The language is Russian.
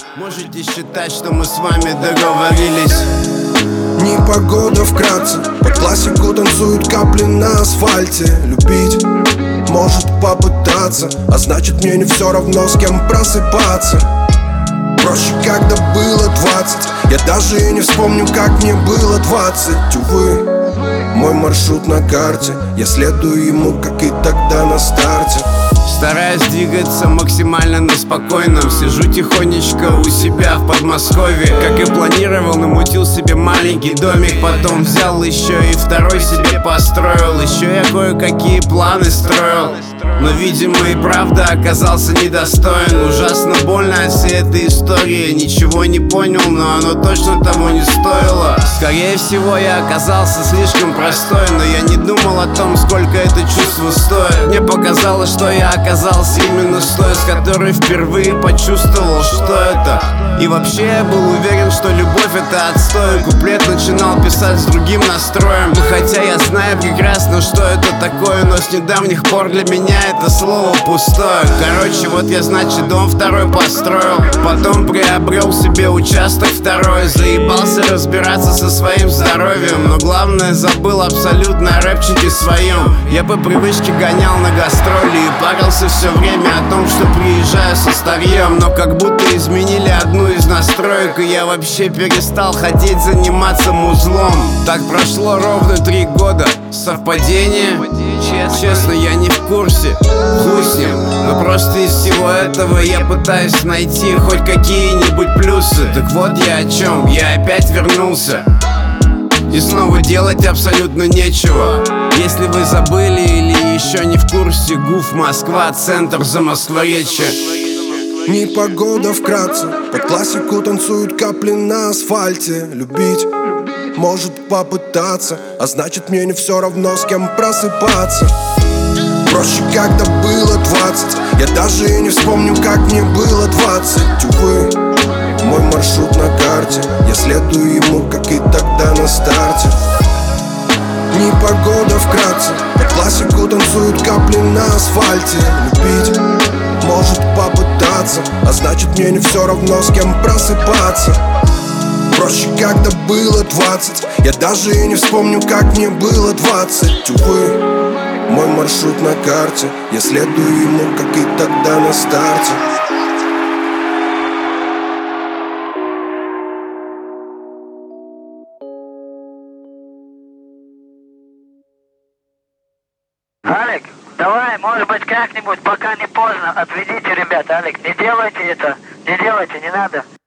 Можете считать, что мы с вами договорились. Непогода вкратце, под классику танцуют капли на асфальте. Любить может попытаться, а значит мне не все равно, с кем просыпаться. Проще, когда было 20. Я даже и не вспомню, как мне было 20. Увы, мой маршрут на карте, я следую ему, как и тогда на старте. Стараюсь двигаться максимально на спокойном. Сижу тихонечко у себя в Подмосковье. Как и планировал, намутил себе маленький домик. Потом взял еще и второй себе построил. Еще я кое-какие планы строил, но, видимо, и правда оказался недостоин. Ужасно больно от всей этой истории. Ничего не понял, но оно точно того не стоило. Скорее всего, я оказался слишком простой, но я не думал о том, сколько это чувство стоит. Мне показалось, что я оказался именно с той, с которой впервые почувствовал, что это. И вообще я был уверен, что любовь — это отстой. Куплет начинал писать с другим настроем. И хотя я знаю прекрасно, что это такое, но с недавних пор для меня это слово пустое. Короче, вот я, значит, дом второй построил. Потом приобрел себе участок второй. Заебался разбираться со своим здоровьем, но главное забыл абсолютно о рэпчике своем. Я по привычке гонял на гастроли и парился все время о том, что приезжаю со старьем. Но как будто изменили одну из настроек, и я вообще перестал хотеть заниматься музлом. Так прошло ровно 3 года. Совпадение? Честно, я не в курсе. Хуй с ним. Но просто из всего этого я пытаюсь найти хоть какие-нибудь плюсы. Так вот я о чем. Я опять вернулся, и снова делать абсолютно нечего. Если вы забыли или еще не в курсе, ГУФ Москва, центр Замоскворечья. Непогода вкратце, под классику танцуют капли на асфальте. Любить может попытаться, а значит мне не все равно, с кем просыпаться. Проще, когда было 20. Я даже и не вспомню, как мне было 20. Увы, мой маршрут на карте, я следую ему, как и тогда на старте. Непогода вкратце, под классику танцуют капли на асфальте. Любить может попытаться, а значит мне не все равно, с кем просыпаться. Проще, когда было 20. Я даже и не вспомню, как мне было 20. Увы, мой маршрут на карте, я следую ему, как и тогда на старте. Алик, давай, может быть, как-нибудь, пока не поздно, отведите ребят. Алик, не делайте это, не делайте, не надо.